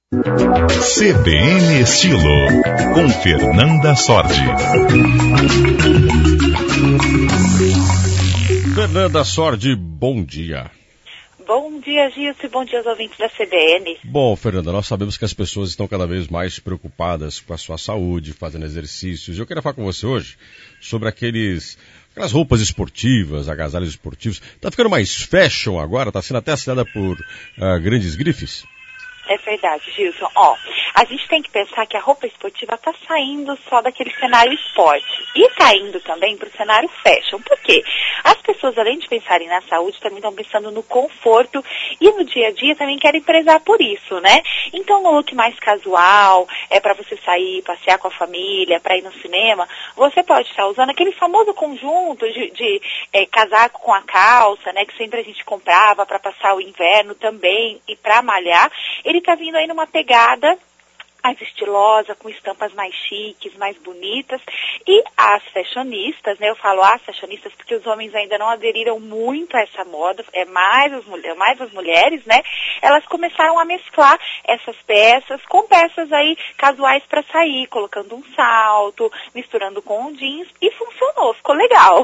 CBN Estilo, com Fernanda Sordi. Fernanda Sordi, bom dia. Bom dia, Gilson, e bom dia aos ouvintes da CBN. Bom, Fernanda, nós sabemos que as pessoas estão cada vez mais preocupadas com a sua saúde, fazendo exercícios. Eu queria falar com você hoje sobre aquelas roupas esportivas, agasalhos esportivos. Tá ficando mais fashion agora? Tá sendo até assinada por grandes grifes? É verdade, Gilson. A gente tem que pensar que a roupa esportiva está saindo só daquele cenário esporte e está indo também para o cenário fashion. Por quê? As pessoas, além de pensarem na saúde, também estão pensando no conforto e no dia a dia também querem prezar por isso, né? Então, no look mais casual, para você sair, passear com a família, para ir no cinema, você pode estar usando aquele famoso conjunto de casaco com a calça, né? Que sempre a gente comprava para passar o inverno também e para malhar. Ele está vindo aí numa pegada mais estilosa, com estampas mais chiques, mais bonitas. E as fashionistas, né? Eu falo as fashionistas porque os homens ainda não aderiram muito a essa moda, mais as mulheres, né? Elas começaram a mesclar essas peças com peças aí casuais para sair, colocando um salto, misturando com um jeans e funcionou, ficou legal.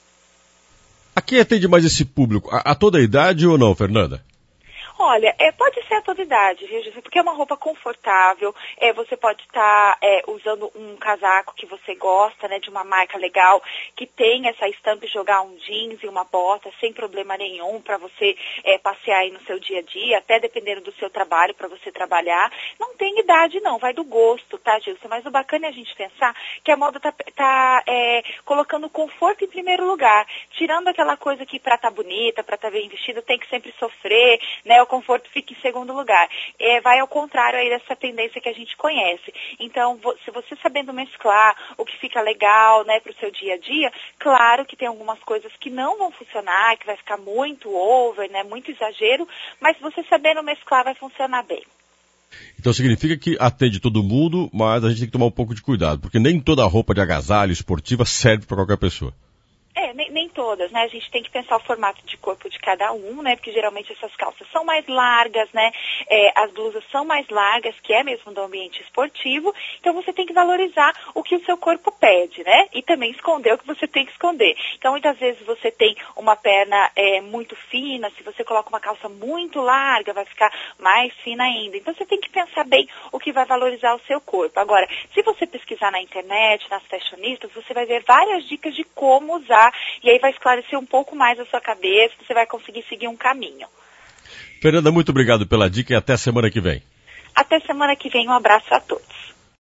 A quem atende mais esse público? A toda a idade ou não, Fernanda? Olha, pode ser a toda idade, viu, José? Porque é uma roupa confortável, você pode estar usando um casaco que você gosta, né, de uma marca legal, que tem essa estampa e jogar um jeans e uma bota sem problema nenhum para você passear aí no seu dia a dia, até dependendo do seu trabalho, para você trabalhar. Não tem idade não, vai do gosto, tá, Gilson? Mas o bacana é a gente pensar que a moda tá colocando o conforto em primeiro lugar, tirando aquela coisa que para estar bonita, para estar bem vestida, tem que sempre sofrer, né? O conforto fica em segundo lugar. Vai ao contrário aí dessa tendência que a gente conhece. Então, se você sabendo mesclar o que fica legal, né, para o seu dia a dia, claro que tem algumas coisas que não vão funcionar, que vai ficar muito over, né, muito exagero, mas você sabendo mesclar vai funcionar bem. Então significa que atende todo mundo, mas a gente tem que tomar um pouco de cuidado, porque nem toda roupa de agasalho esportiva serve para qualquer pessoa. Nem todas, né? A gente tem que pensar o formato de corpo de cada um, né? Porque geralmente essas calças são mais largas, né? As blusas são mais largas, que é mesmo do ambiente esportivo. Então você tem que valorizar o que o seu corpo pede, né? E também esconder o que você tem que esconder. Então muitas vezes você tem uma perna muito fina, se você coloca uma calça muito larga, vai ficar mais fina ainda. Então você tem que pensar bem o que vai valorizar o seu corpo. Agora, se você pesquisar na internet, nas fashionistas, você vai ver várias dicas de como usar. E aí vai esclarecer um pouco mais a sua cabeça, você vai conseguir seguir um caminho. Fernanda, muito obrigado pela dica e até semana que vem. Até semana que vem, um abraço a todos.